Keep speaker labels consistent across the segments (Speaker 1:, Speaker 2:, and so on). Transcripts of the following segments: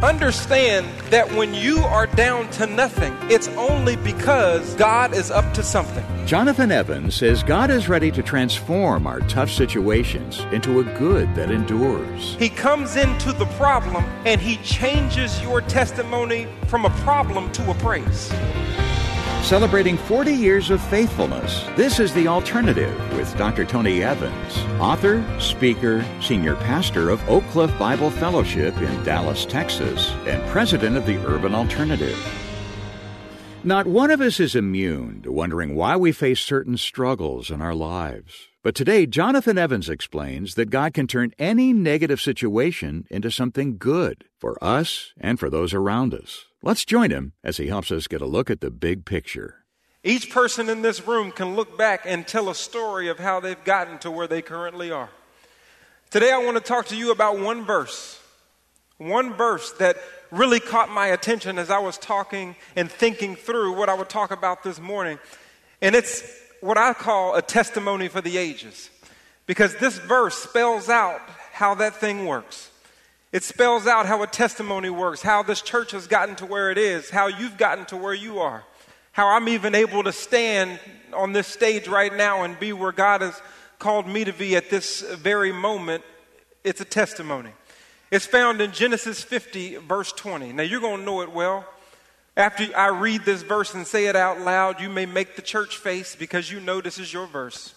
Speaker 1: Understand that when you are down to nothing, it's only because God is up to something.
Speaker 2: Jonathan Evans says God is ready to transform our tough situations into a good that endures.
Speaker 1: He comes into the problem and he changes your testimony from a problem to a praise.
Speaker 2: Celebrating 40 years of faithfulness, this is The Alternative with Dr. Tony Evans, author, speaker, senior pastor of Oak Cliff Bible Fellowship in Dallas, Texas, and president of the Urban Alternative. Not one of us is immune to wondering why we face certain struggles in our lives. But today, Jonathan Evans explains that God can turn any negative situation into something good for us and for those around us. Let's join him as he helps us get a look at the big picture.
Speaker 1: Each person in this room can look back and tell a story of how they've gotten to where they currently are. Today, I want to talk to you about one verse that really caught my attention as I was talking and thinking through what I would talk about this morning. And it's what I call a testimony for the ages, because this verse spells out how that thing works. It spells out how a testimony works, how this church has gotten to where it is, how you've gotten to where you are, how I'm even able to stand on this stage right now and be where God has called me to be at this very moment. It's a testimony. It's found in Genesis 50, verse 20. Now, you're going to know it well. After I read this verse and say it out loud, you may make the church face because you know this is your verse.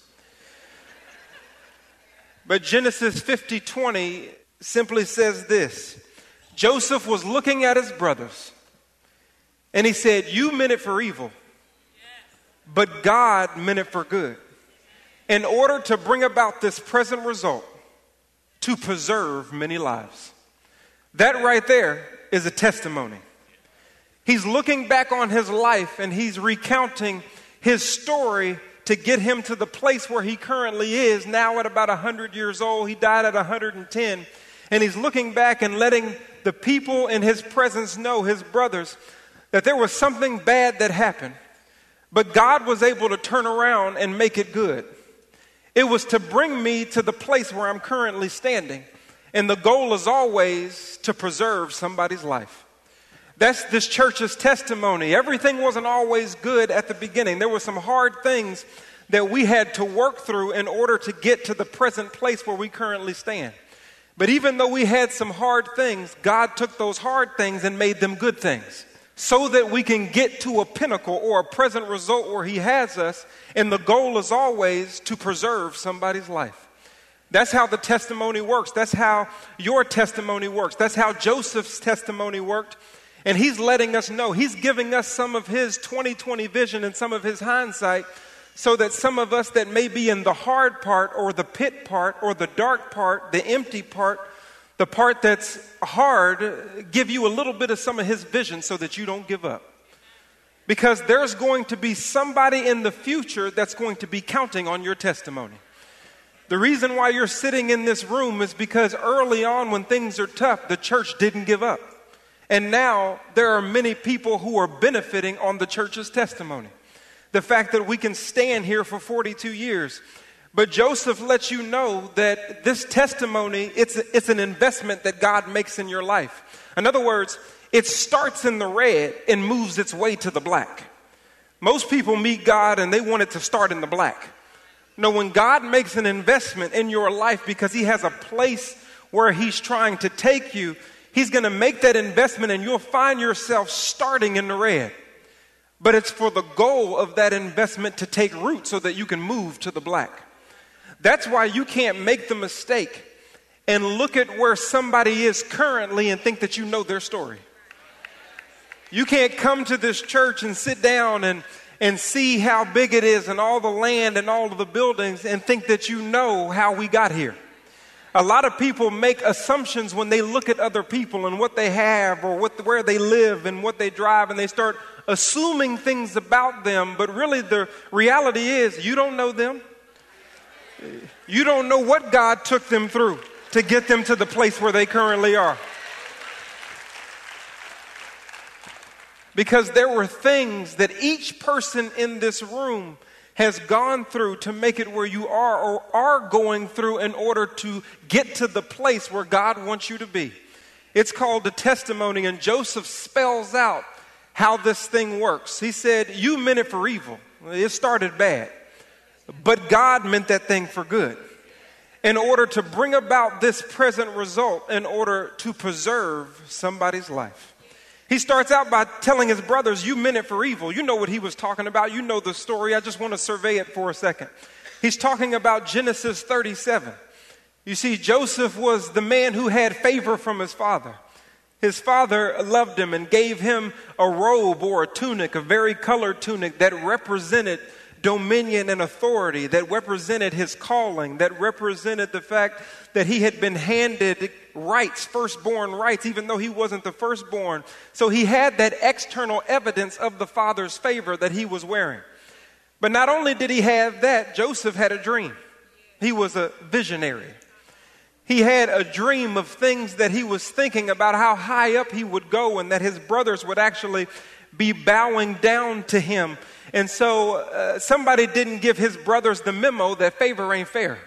Speaker 1: But Genesis 50:20 simply says this: Joseph was looking at his brothers, and he said, "You meant it for evil, but God meant it for good, in order to bring about this present result, to preserve many lives." That right there is a testimony. He's looking back on his life and he's recounting his story to get him to the place where he currently is now at about 100 years old. He died at 110. And he's looking back and letting the people in his presence know, his brothers, that there was something bad that happened. But God was able to turn around and make it good. It was to bring me to the place where I'm currently standing. And the goal is always to preserve somebody's life. That's this church's testimony. Everything wasn't always good at the beginning. There were some hard things that we had to work through in order to get to the present place where we currently stand. But even though we had some hard things, God took those hard things and made them good things so that we can get to a pinnacle or a present result where he has us. And the goal is always to preserve somebody's life. That's how the testimony works. That's how your testimony works. That's how Joseph's testimony worked. And he's letting us know, he's giving us some of his 20/20 vision and some of his hindsight so that some of us that may be in the hard part or the pit part or the dark part, the empty part, the part that's hard, give you a little bit of some of his vision so that you don't give up. Because there's going to be somebody in the future that's going to be counting on your testimony. The reason why you're sitting in this room is because early on when things are tough, the church didn't give up. And now there are many people who are benefiting on the church's testimony. The fact that we can stand here for 42 years. But Joseph lets you know that this testimony, it's an investment that God makes in your life. In other words, it starts in the red and moves its way to the black. Most people meet God and they want it to start in the black. No, when God makes an investment in your life because he has a place where he's trying to take you, he's going to make that investment and you'll find yourself starting in the red. But it's for the goal of that investment to take root so that you can move to the black. That's why you can't make the mistake and look at where somebody is currently and think that you know their story. You can't come to this church and sit down and see how big it is and all the land and all of the buildings and think that you know how we got here. A lot of people make assumptions when they look at other people and what they have or where they live and what they drive, and they start assuming things about them. But really the reality is you don't know them. You don't know what God took them through to get them to the place where they currently are. Because there were things that each person in this room has gone through to make it where you are or are going through in order to get to the place where God wants you to be. It's called the testimony, and Joseph spells out how this thing works. He said, you meant it for evil. It started bad, but God meant that thing for good in order to bring about this present result, in order to preserve somebody's life. He starts out by telling his brothers, you meant it for evil. You know what he was talking about. You know the story. I just want to survey it for a second. He's talking about Genesis 37. You see, Joseph was the man who had favor from his father. His father loved him and gave him a robe or a tunic, a varicolored tunic that represented dominion and authority, that represented his calling, that represented the fact that he had been handed rights, firstborn rights, even though he wasn't the firstborn. So he had that external evidence of the father's favor that he was wearing. But not only did he have that, Joseph had a dream. He was a visionary. He had a dream of things that he was thinking about, how high up he would go, and that his brothers would actually be bowing down to him. And so somebody didn't give his brothers the memo that favor ain't fair.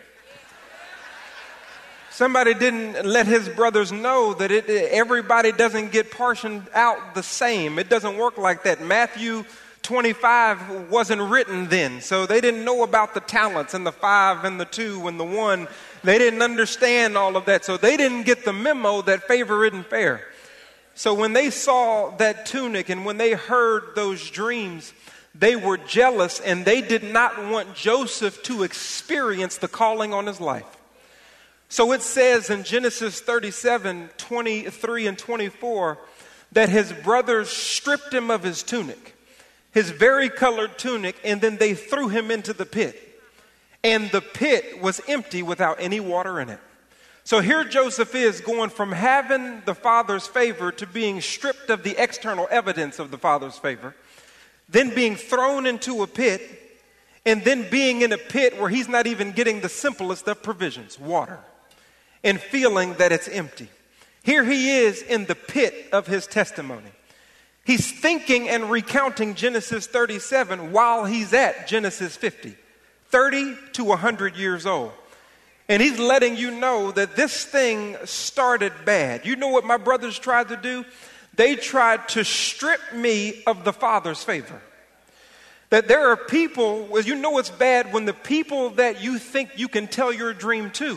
Speaker 1: Somebody didn't let his brothers know that everybody doesn't get portioned out the same. It doesn't work like that. Matthew 25 wasn't written then, so they didn't know about the talents and the 5 and the 2 and the 1. They didn't understand all of that, so they didn't get the memo that favor isn't fair. So when they saw that tunic and when they heard those dreams, they were jealous, and they did not want Joseph to experience the calling on his life. So it says in Genesis 37, 23 and 24, that his brothers stripped him of his tunic, his varicolored tunic, and then they threw him into the pit. And the pit was empty without any water in it. So here Joseph is going from having the father's favor to being stripped of the external evidence of the father's favor, then being thrown into a pit, and then being in a pit where he's not even getting the simplest of provisions, water, and feeling that it's empty. Here he is in the pit of his testimony. He's thinking and recounting Genesis 37 while he's at Genesis 50, 30 to 100 years old. And he's letting you know that this thing started bad. You know what my brothers tried to do? They tried to strip me of the Father's favor. That there are people, well, you know it's bad when the people that you think you can tell your dream to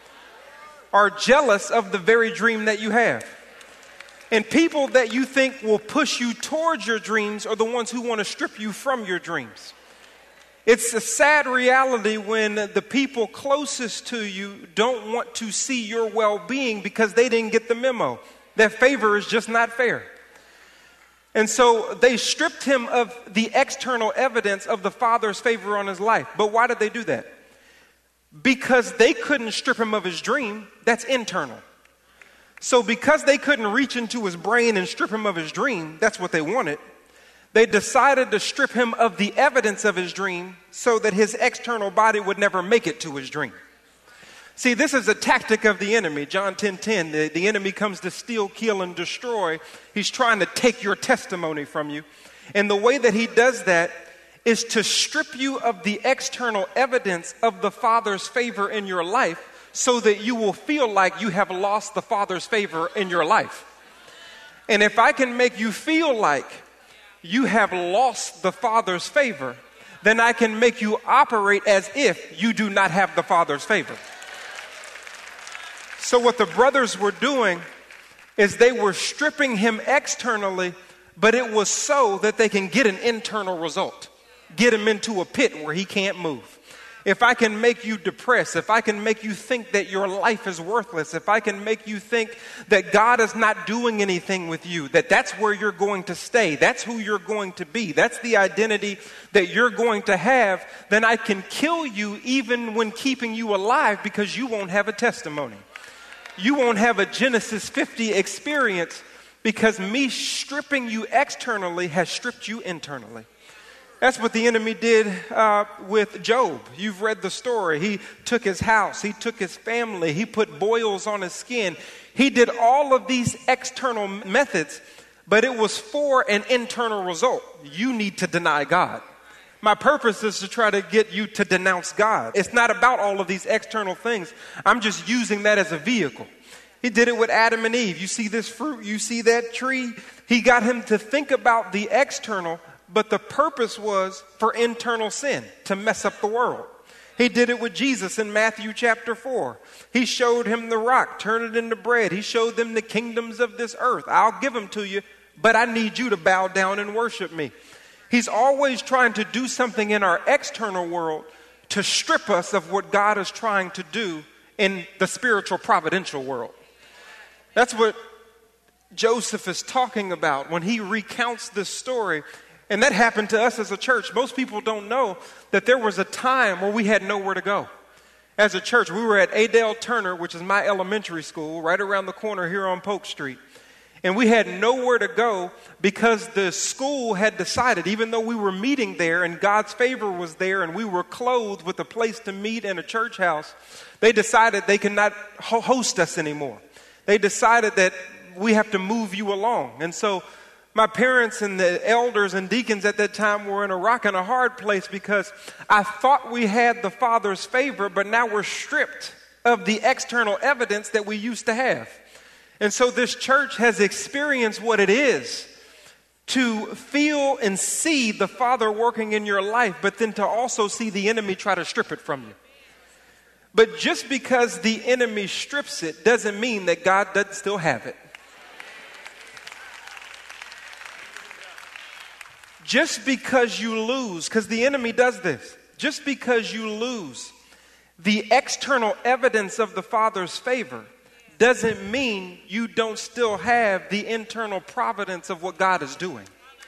Speaker 1: are jealous of the very dream that you have. And people that you think will push you towards your dreams are the ones who want to strip you from your dreams. It's a sad reality when the people closest to you don't want to see your well-being because they didn't get the memo. That favor is just not fair. And so they stripped him of the external evidence of the Father's favor on his life. But why did they do that? Because they couldn't strip him of his dream. That's internal. So because they couldn't reach into his brain and strip him of his dream, that's what they wanted. They decided to strip him of the evidence of his dream so that his external body would never make it to his dream. See, this is a tactic of the enemy. John 10:10, the enemy comes to steal, kill, and destroy. He's trying to take your testimony from you. And the way that he does that is to strip you of the external evidence of the Father's favor in your life so that you will feel like you have lost the Father's favor in your life. And if I can make you feel like you have lost the Father's favor, then I can make you operate as if you do not have the Father's favor. So what the brothers were doing is they were stripping him externally, but it was so that they can get an internal result. Get him into a pit where he can't move. If I can make you depressed, if I can make you think that your life is worthless, if I can make you think that God is not doing anything with you, that's where you're going to stay, that's who you're going to be, that's the identity that you're going to have, then I can kill you even when keeping you alive because you won't have a testimony. You won't have a Genesis 50 experience because me stripping you externally has stripped you internally. That's what the enemy did with Job. You've read the story. He took his house. He took his family. He put boils on his skin. He did all of these external methods, but it was for an internal result. You need to deny God. My purpose is to try to get you to denounce God. It's not about all of these external things. I'm just using that as a vehicle. He did it with Adam and Eve. You see this fruit, you see that tree. He got him to think about the external, but the purpose was for internal sin, to mess up the world. He did it with Jesus in Matthew chapter 4. He showed him the rock, turn it into bread. He showed them the kingdoms of this earth. I'll give them to you, but I need you to bow down and worship me. He's always trying to do something in our external world to strip us of what God is trying to do in the spiritual providential world. That's what Joseph is talking about when he recounts this story. And that happened to us as a church. Most people don't know that there was a time where we had nowhere to go. As a church, we were at Adele Turner, which is my elementary school, right around the corner here on Polk Street. And we had nowhere to go because the school had decided, even though we were meeting there and God's favor was there and we were clothed with a place to meet in a church house, they decided they could not host us anymore. They decided that we have to move you along. And so my parents and the elders and deacons at that time were in a rock and a hard place because I thought we had the Father's favor, but now we're stripped of the external evidence that we used to have. And so this church has experienced what it is to feel and see the Father working in your life, but then to also see the enemy try to strip it from you. But just because the enemy strips it doesn't mean that God doesn't still have it. Just because you lose, because the enemy does this, just because you lose the external evidence of the Father's favor doesn't mean you don't still have the internal providence of what God is doing.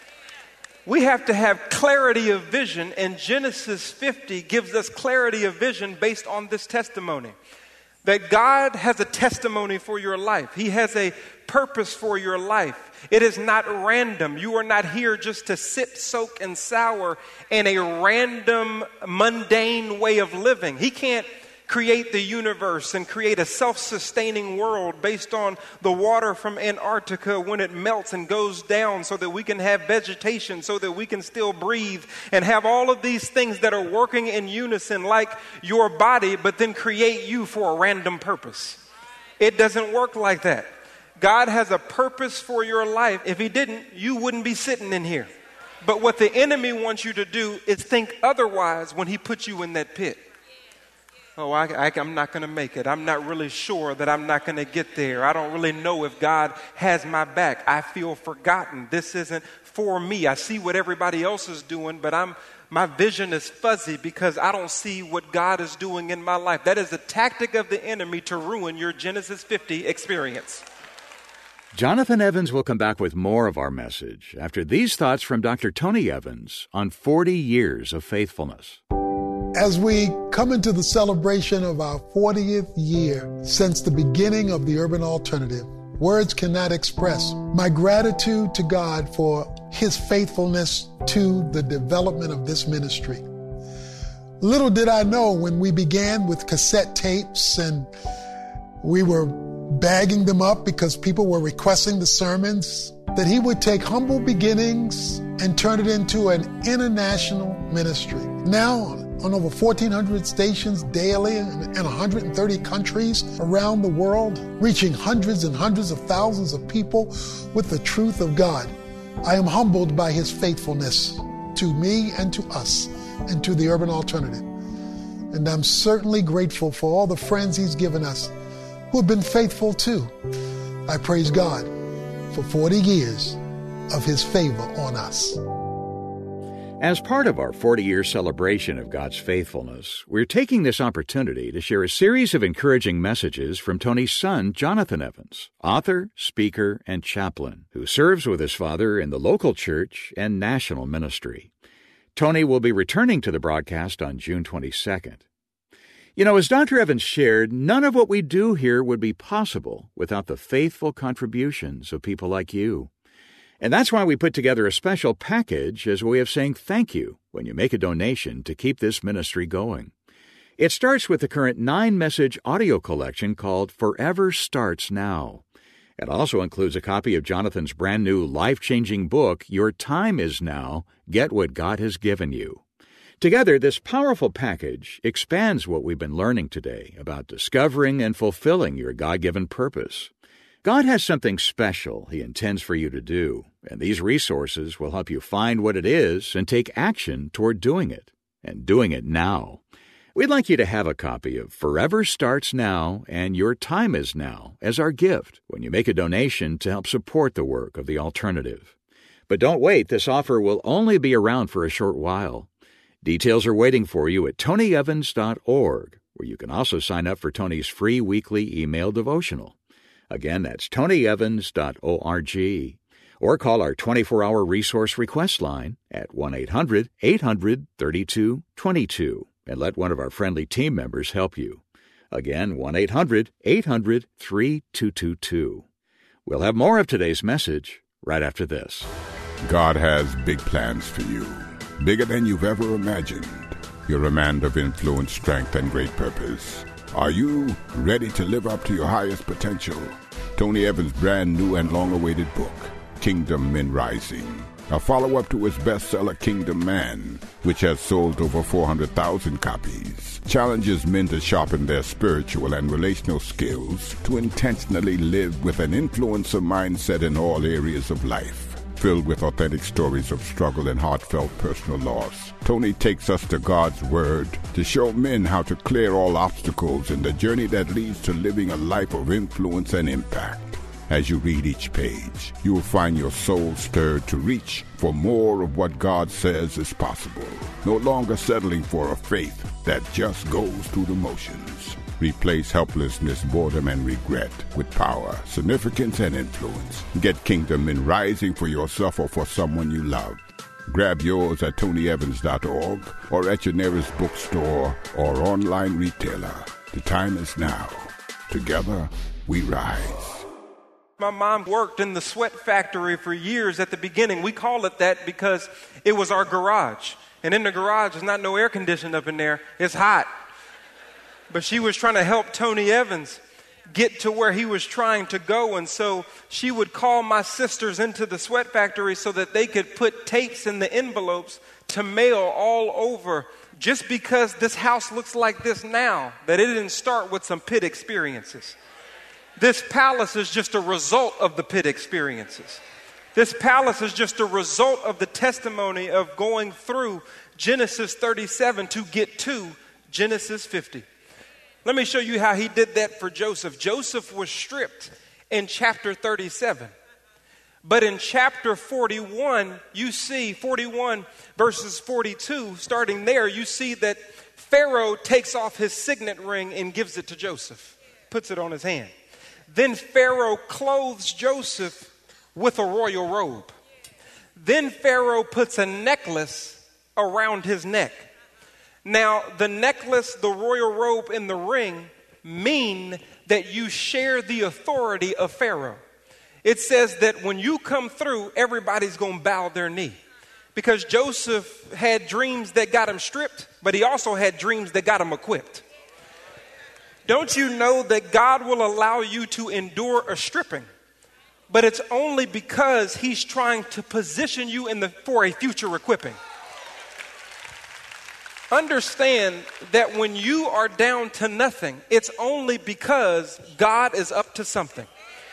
Speaker 1: We have to have clarity of vision, and Genesis 50 gives us clarity of vision based on this testimony. That God has a testimony for your life. He has a purpose for your life. It is not random. You are not here just to sit, soak, and sour in a random, mundane way of living. He can't create the universe and create a self-sustaining world based on the water from Antarctica when it melts and goes down so that we can have vegetation, so that we can still breathe and have all of these things that are working in unison like your body, but then create you for a random purpose. It doesn't work like that. God has a purpose for your life. If he didn't, you wouldn't be sitting in here. But what the enemy wants you to do is think otherwise when he puts you in that pit. Oh, I'm not going to make it. I'm not really sure that I'm not going to get there. I don't really know if God has my back. I feel forgotten. This isn't for me. I see what everybody else is doing, but my vision is fuzzy because I don't see what God is doing in my life. That is a tactic of the enemy to ruin your Genesis 50 experience.
Speaker 2: Jonathan Evans will come back with more of our message after these thoughts from Dr. Tony Evans on 40 years of faithfulness.
Speaker 3: As we come into the celebration of our 40th year since the beginning of the Urban Alternative, words cannot express my gratitude to God for his faithfulness to the development of this ministry. Little did I know when we began with cassette tapes and we were bagging them up because people were requesting the sermons, that he would take humble beginnings and turn it into an international ministry. Now, on over 1,400 stations daily in 130 countries around the world, reaching hundreds and hundreds of thousands of people with the truth of God. I am humbled by his faithfulness to me and to us and to the Urban Alternative. And I'm certainly grateful for all the friends he's given us who have been faithful too. I praise God for 40 years of his favor on us.
Speaker 2: As part of our 40-year celebration of God's faithfulness, we're taking this opportunity to share a series of encouraging messages from Tony's son, Jonathan Evans, author, speaker, and chaplain, who serves with his father in the local church and national ministry. Tony will be returning to the broadcast on June 22nd. You know, as Dr. Evans shared, none of what we do here would be possible without the faithful contributions of people like you. And that's why we put together a special package as a way of saying thank you when you make a donation to keep this ministry going. It starts with the current 9-message audio collection called Forever Starts Now. It also includes a copy of Jonathan's brand new life-changing book, Your Time Is Now, Get What God Has Given You. Together, this powerful package expands what we've been learning today about discovering and fulfilling your God-given purpose. God has something special He intends for you to do, and these resources will help you find what it is and take action toward doing it, and doing it now. We'd like you to have a copy of Forever Starts Now and Your Time Is Now as our gift when you make a donation to help support the work of The Alternative. But don't wait, this offer will only be around for a short while. Details are waiting for you at tonyevans.org, where you can also sign up for Tony's free weekly email devotional. Again, that's tonyevans.org, or call our 24-hour resource request line at 1-800-800-3222 and let one of our friendly team members help you. Again, 1-800-800-3222. We'll have more of today's message right after this.
Speaker 4: God has big plans for you, bigger than you've ever imagined. You're a man of influence, strength, and great purpose. Are you ready to live up to your highest potential? Tony Evans' brand new and long-awaited book, Kingdom Men Rising, a follow-up to his bestseller Kingdom Man, which has sold over 400,000 copies, challenges men to sharpen their spiritual and relational skills to intentionally live with an influencer mindset in all areas of life. Filled with authentic stories of struggle and heartfelt personal loss, Tony takes us to God's Word to show men how to clear all obstacles in the journey that leads to living a life of influence and impact. As you read each page, you will find your soul stirred to reach for more of what God says is possible, no longer settling for a faith that just goes through the motions. Replace helplessness, boredom, and regret with power, significance, and influence. Get Kingdom Men Rising for yourself or for someone you love. Grab yours at tonyevans.org or at your nearest bookstore or online retailer. The time is now. Together, we rise.
Speaker 1: My mom worked in the sweat factory for years at the beginning. We call it that because it was our garage. And in the garage, there's not no air conditioning up in there. It's hot. But she was trying to help Tony Evans get to where he was trying to go. And so she would call my sisters into the sweat factory so that they could put tapes in the envelopes to mail all over. Just because this house looks like this now, that it didn't start with some pit experiences. This palace is just a result of the pit experiences. This palace is just a result of the testimony of going through Genesis 37 to get to Genesis 50. Let me show you how he did that for Joseph. Joseph was stripped in chapter 37. But in chapter 41, you see 41 verses 42, starting there, you see that Pharaoh takes off his signet ring and gives it to Joseph, puts it on his hand. Then Pharaoh clothes Joseph with a royal robe. Then Pharaoh puts a necklace around his neck. Now, the necklace, the royal robe, and the ring mean that you share the authority of Pharaoh. It says that when you come through, everybody's going to bow their knee. Because Joseph had dreams that got him stripped, but he also had dreams that got him equipped. Don't you know that God will allow you to endure a stripping? But it's only because he's trying to position you for a future equipping. Understand that when you are down to nothing, it's only because God is up to something.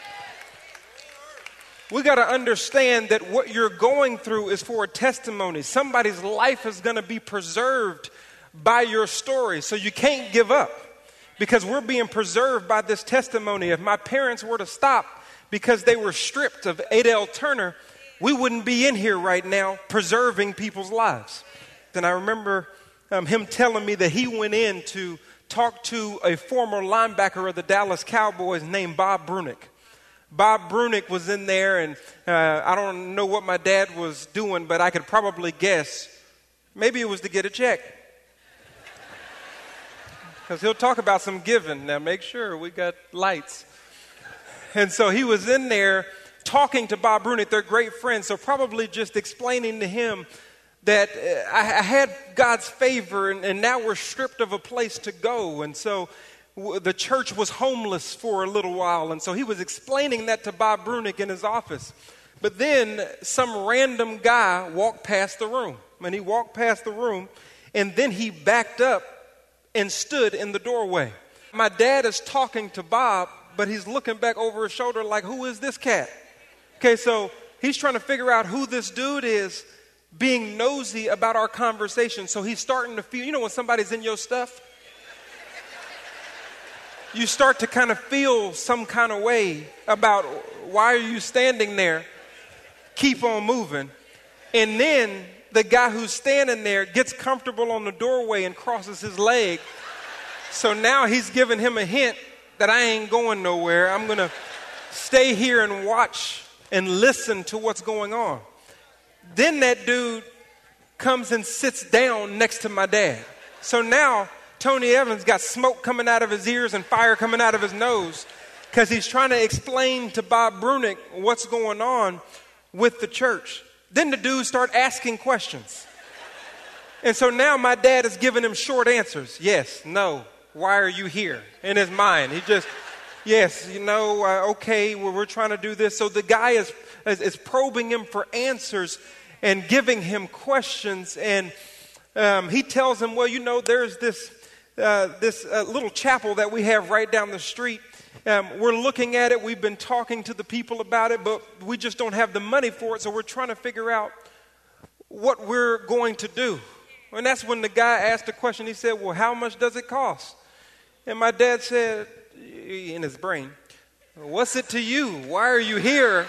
Speaker 1: We got to understand that what you're going through is for a testimony. Somebody's life is going to be preserved by your story. So you can't give up because we're being preserved by this testimony. If my parents were to stop because they were stripped of Adele Turner, we wouldn't be in here right now preserving people's lives. Then I remember him telling me that he went in to talk to a former linebacker of the Dallas Cowboys named Bob Brunick. Bob Brunick was in there, and I don't know what my dad was doing, but I could probably guess. Maybe it was to get a check. Because he'll talk about some giving. Now, make sure we got lights. And so he was in there talking to Bob Brunick. They're great friends, so probably just explaining to him that I had God's favor, and now we're stripped of a place to go. And so the church was homeless for a little while. And so he was explaining that to Bob Brunick in his office. But then some random guy walked past the room. And he walked past the room, And then he backed up and stood in the doorway. My dad is talking to Bob, but he's looking back over his shoulder like, who is this cat? Okay, so he's trying to figure out who this dude is, being nosy about our conversation. So he's starting to feel, you know when somebody's in your stuff? You start to kind of feel some kind of way about why are you standing there? Keep on moving. And then the guy who's standing there gets comfortable on the doorway and crosses his leg. So now he's giving him a hint that I ain't going nowhere. I'm going to stay here and watch and listen to what's going on. Then that dude comes and sits down next to my dad. So now Tony Evans got smoke coming out of his ears and fire coming out of his nose because he's trying to explain to Bob Brunick what's going on with the church. Then the dudes start asking questions. And so now my dad is giving him short answers. Yes, no, why are you here? In his mind, he just, yes, okay, well, we're trying to do this. So the guy is probing him for answers and giving him questions. And he tells him, well, there's this little chapel that we have right down the street. We're looking at it. We've been talking to the people about it, but we just don't have the money for it. So we're trying to figure out what we're going to do. And that's when the guy asked the question. He said, well, how much does it cost? And my dad said, in his brain, what's it to you? Why are you here?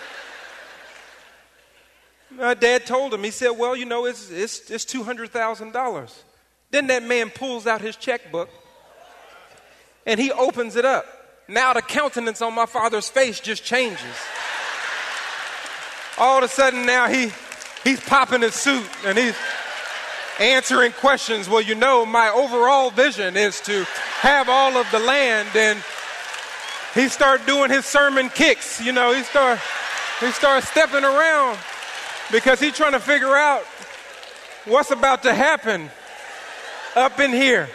Speaker 1: My dad told him, he said, well, it's $200,000. Then that man pulls out his checkbook and he opens it up. Now the countenance on my father's face just changes. All of a sudden now he's popping his suit and he's answering questions. Well, my overall vision is to have all of the land. And he started doing his sermon kicks. He started stepping around because he's trying to figure out what's about to happen up in here.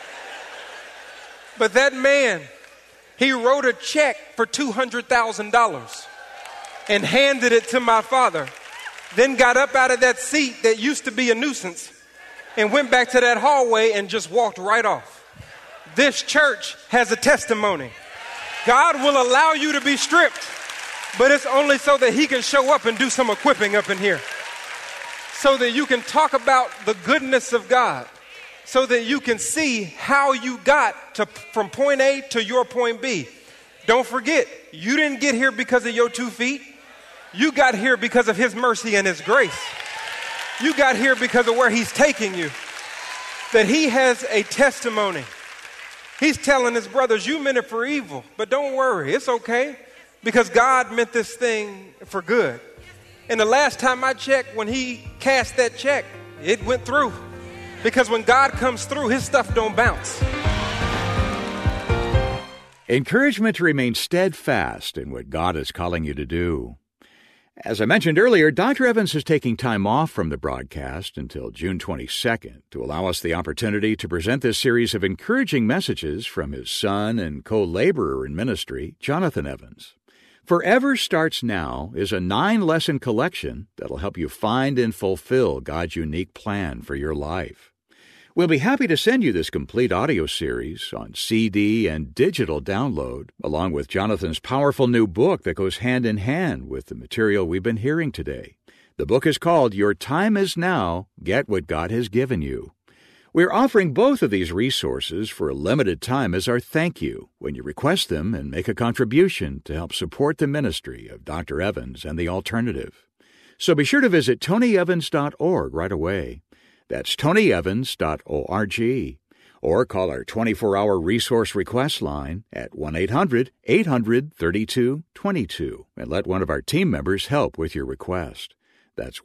Speaker 1: But that man, he wrote a check for $200,000 and handed it to my father. Then got up out of that seat that used to be a nuisance and went back to that hallway and just walked right off. This church has a testimony. God will allow you to be stripped, but it's only so that he can show up and do some equipping up in here. So that you can talk about the goodness of God. So that you can see how you got from point A to your point B. Don't forget, you didn't get here because of your 2 feet. You got here because of his mercy and his grace. You got here because of where he's taking you. That he has a testimony. He's telling his brothers, you meant it for evil, but don't worry, it's okay. Because God meant this thing for good. And the last time I checked, when he cast that check, it went through. Because when God comes through, his stuff don't bounce.
Speaker 2: Encouragement to remain steadfast in what God is calling you to do. As I mentioned earlier, Dr. Evans is taking time off from the broadcast until June 22nd to allow us the opportunity to present this series of encouraging messages from his son and co-laborer in ministry, Jonathan Evans. Forever Starts Now is a 9-lesson collection that'll help you find and fulfill God's unique plan for your life. We'll be happy to send you this complete audio series on CD and digital download, along with Jonathan's powerful new book that goes hand in hand with the material we've been hearing today. The book is called Your Time Is Now, Get What God Has Given You. We're offering both of these resources for a limited time as our thank you when you request them and make a contribution to help support the ministry of Dr. Evans and the Alternative. So be sure to visit TonyEvans.org right away. That's TonyEvans.org. Or call our 24-hour resource request line at 1-800-800-3222 and let one of our team members help with your request. That's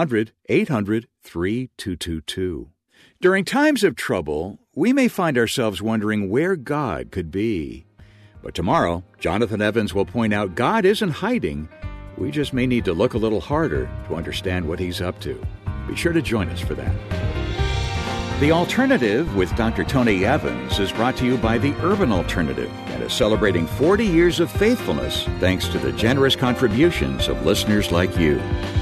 Speaker 2: 1-800-800-3222. During times of trouble, we may find ourselves wondering where God could be. But tomorrow, Jonathan Evans will point out God isn't hiding. We just may need to look a little harder to understand what he's up to. Be sure to join us for that. The Alternative with Dr. Tony Evans is brought to you by the Urban Alternative and is celebrating 40 years of faithfulness thanks to the generous contributions of listeners like you.